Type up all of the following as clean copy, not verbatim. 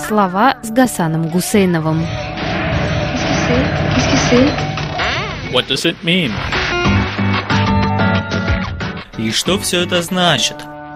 Слова с Гасаном Гусейновым. What does it mean? И что все это значит?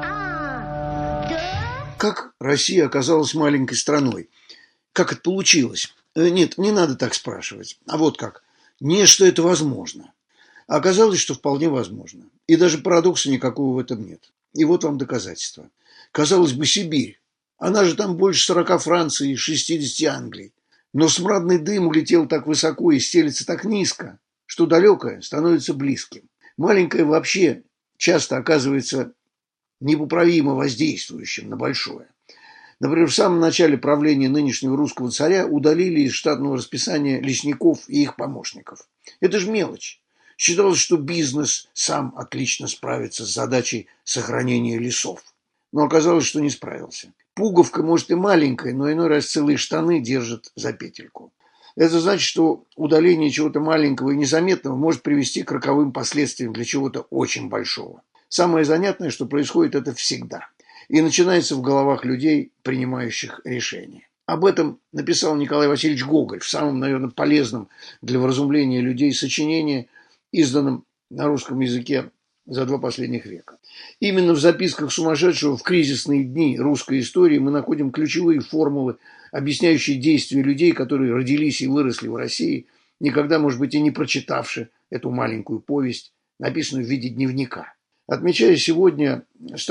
Как Россия оказалась маленькой страной? Как это получилось? Нет, не надо так спрашивать. А вот как. Не, что это возможно. А оказалось, что вполне возможно. И даже парадокса никакого в этом нет. И вот вам доказательства. Казалось бы, Сибирь. Она же там больше 40 Франции и 60 Англии. Но смрадный дым улетел так высоко и стелется так низко, что далекое становится близким. Маленькое вообще часто оказывается непоправимо воздействующим на большое. Например, в самом начале правления нынешнего русского царя удалили из штатного расписания лесников и их помощников. Это же мелочь. Считалось, что бизнес сам отлично справится с задачей сохранения лесов. Но оказалось, что не справился. Пуговка, может, и маленькая, но иной раз целые штаны держат за петельку. Это значит, что удаление чего-то маленького и незаметного может привести к роковым последствиям для чего-то очень большого. Самое занятное, что происходит это всегда. И начинается в головах людей, принимающих решения. Об этом написал Николай Васильевич Гоголь в самом, наверное, полезном для вразумления людей сочинении, изданном на русском языке за 2 последних века. Именно в записках сумасшедшего в кризисные дни русской истории мы находим ключевые формулы, объясняющие действия людей, которые родились и выросли в России, никогда, может быть, и не прочитавши эту маленькую повесть, написанную в виде дневника. Отмечая сегодня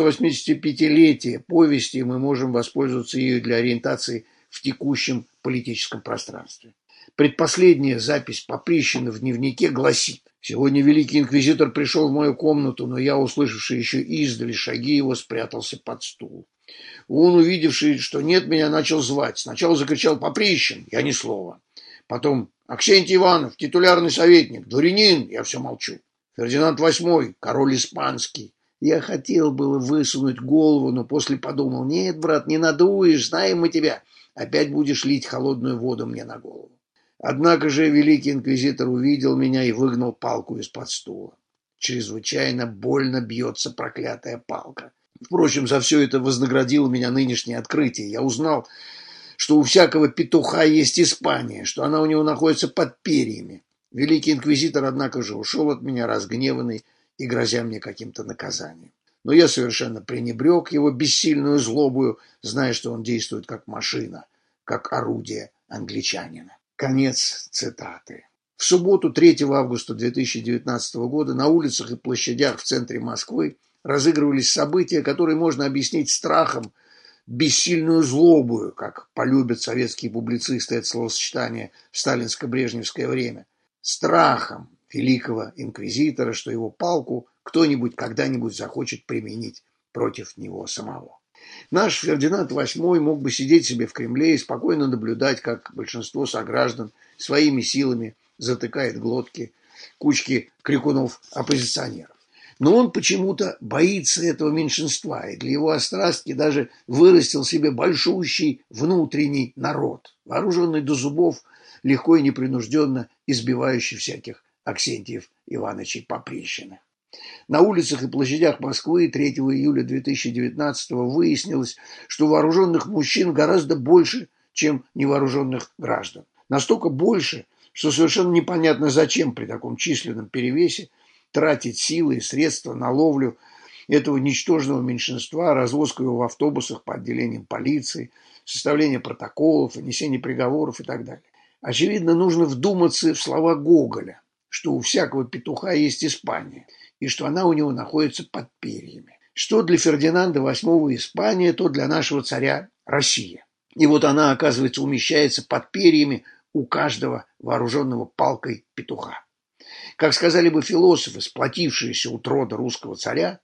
185-летие повести, мы можем воспользоваться ею для ориентации в текущем политическом пространстве. Предпоследняя запись Поприщина в дневнике гласит: «Сегодня великий инквизитор пришел в мою комнату, но я, услышавший еще издали шаги его, спрятался под стул. Он, увидевший, что нет меня, начал звать. Сначала закричал: Поприщин, я ни слова. Потом: Аксентий Иванов, титулярный советник, дворянин, я все молчу. Фердинанд VIII, король испанский». Я хотел было высунуть голову, но после подумал: нет, брат, не надуешь, знаем мы тебя. Опять будешь лить холодную воду мне на голову. Однако же великий инквизитор увидел меня и выгнал палку из-под стула. Чрезвычайно больно бьется проклятая палка. Впрочем, за все это вознаградило меня нынешнее открытие. Я узнал, что у всякого петуха есть Испания, что она у него находится под перьями. Великий инквизитор, однако же, ушел от меня разгневанный и грозя мне каким-то наказанием. Но я совершенно пренебрег его бессильную злобою, зная, что он действует как машина, как орудие англичанина. Конец цитаты. В субботу, 3 августа 2019 года, на улицах и площадях в центре Москвы разыгрывались события, которые можно объяснить страхом, бессильную злобою, как полюбят советские публицисты это словосочетание в сталинско-брежневское время, страхом великого инквизитора, что его палку кто-нибудь когда-нибудь захочет применить против него самого. Наш Фердинанд VIII мог бы сидеть себе в Кремле и спокойно наблюдать, как большинство сограждан своими силами затыкает глотки кучки крикунов-оппозиционеров. Но он почему-то боится этого меньшинства, и для его острастки даже вырастил себе большущий внутренний народ, вооруженный до зубов, легко и непринужденно избивающий всяких Аксентиев Ивановичей Поприщиных. На улицах и площадях Москвы 3 июля 2019 выяснилось, что вооруженных мужчин гораздо больше, чем невооруженных граждан. Настолько больше, что совершенно непонятно, зачем при таком численном перевесе тратить силы и средства на ловлю этого ничтожного меньшинства, развозку его в автобусах по отделениям полиции, составление протоколов, вынесение приговоров и так далее. Очевидно, нужно вдуматься в слова Гоголя, что у всякого петуха есть Испания, и что она у него находится под перьями. Что для Фердинанда VIII Испания, то для нашего царя Россия. И вот она, оказывается, умещается под перьями у каждого вооруженного палкой петуха. Как сказали бы философы, сплотившиеся у трода русского царя,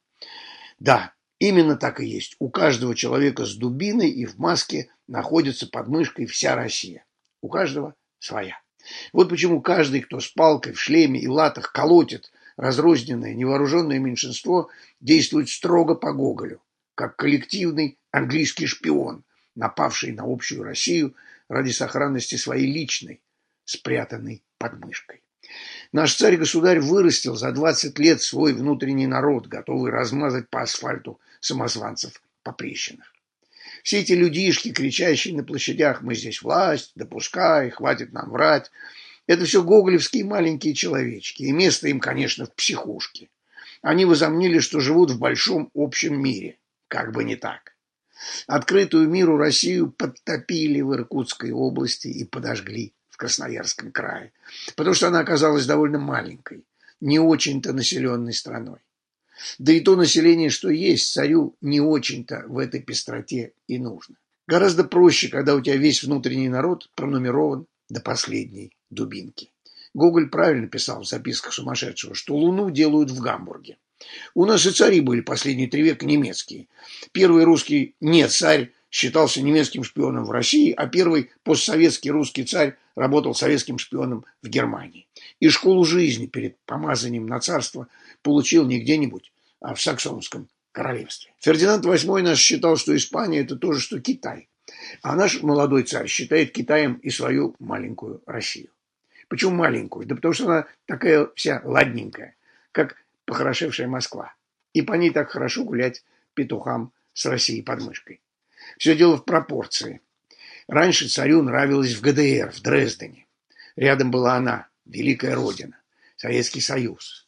да, именно так и есть. У каждого человека с дубиной и в маске находится под мышкой вся Россия. У каждого своя. Вот почему каждый, кто с палкой в шлеме и латах колотит разрозненное невооруженное меньшинство, действует строго по Гоголю, как коллективный английский шпион, напавший на общую Россию ради сохранности своей личной, спрятанной под мышкой. Наш царь-государь вырастил за 20 лет свой внутренний народ, готовый размазать по асфальту самозванцев Поприщиных. Все эти людишки, кричащие на площадях: «Мы здесь власть, допускай, хватит нам врать», это все гоголевские маленькие человечки, и место им, конечно, в психушке. Они возомнили, что живут в большом общем мире. Как бы не так. Открытую миру Россию подтопили в Иркутской области и подожгли в Красноярском крае, потому что она оказалась довольно маленькой, не очень-то населенной страной. Да и то население, что есть, царю не очень-то в этой пестроте и нужно. Гораздо проще, когда у тебя весь внутренний народ пронумерован до последней дубинки. Гоголь правильно писал в записках сумасшедшего, что Луну делают в Гамбурге. У нас и цари были последние 3 века немецкие. Первый русский не-царь считался немецким шпионом в России, а первый постсоветский русский царь работал советским шпионом в Германии. И школу жизни перед помазанием на царство получил не где-нибудь, а в Саксонском королевстве. Фердинанд VIII наш считал, что Испания – это то же, что Китай. А наш молодой царь считает Китаем и свою маленькую Россию. Почему маленькую? Да потому что она такая вся ладненькая, как похорошевшая Москва. И по ней так хорошо гулять петухам с Россией под мышкой. Все дело в пропорции. Раньше царю нравилось в ГДР, в Дрездене. Рядом была она, великая родина, Советский Союз.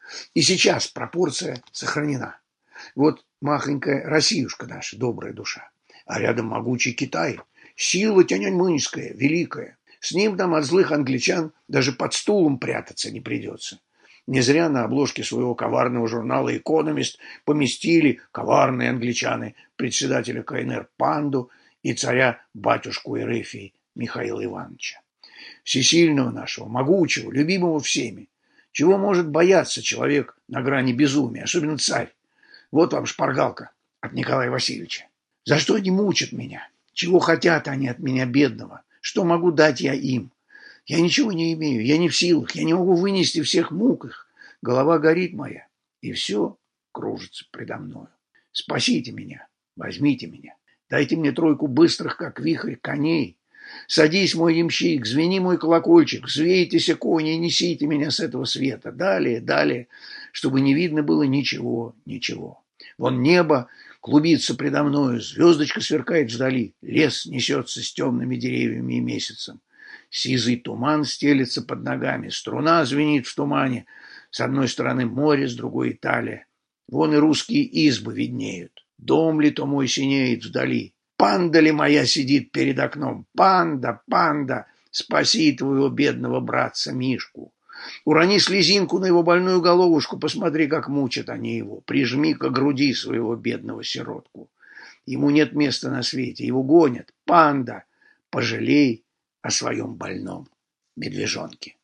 И сейчас пропорция сохранена. Вот махонькая Россиюшка наша, добрая душа. А рядом могучий Китай, сила тяньаньмыньская, великая. С ним нам от злых англичан даже под стулом прятаться не придется. Не зря на обложке своего коварного журнала «Экономист» поместили коварные англичаны председателя КНР Панду и царя-батюшку Эрефии Михаила Ивановича. Всесильного нашего, могучего, любимого всеми. Чего может бояться человек на грани безумия, особенно царь? Вот вам шпаргалка от Николая Васильевича. За что они мучат меня? Чего хотят они от меня, бедного? Что могу дать я им? Я ничего не имею, я не в силах, я не могу вынести всех мук их. Голова горит моя, и все кружится предо мною. Спасите меня, возьмите меня, дайте мне 3 быстрых, как вихрь, коней. Садись, мой ямщик, звени мой колокольчик, взвейтесь, кони, и несите меня с этого света. Далее, далее, чтобы не видно было ничего, ничего. Вон небо клубится предо мною, звездочка сверкает вдали, лес несется с темными деревьями и месяцем. Сизый туман стелется под ногами, струна звенит в тумане. С одной стороны море, с другой Италия. Вон и русские избы виднеют. Дом ли то мой синеет вдали. Панда ли моя сидит перед окном? Панда, панда, спаси твоего бедного братца Мишку. Урони слезинку на его больную головушку, посмотри, как мучат они его. Прижми к груди своего бедного сиротку. Ему нет места на свете, его гонят. Панда, пожалей о своем больном медвежонке.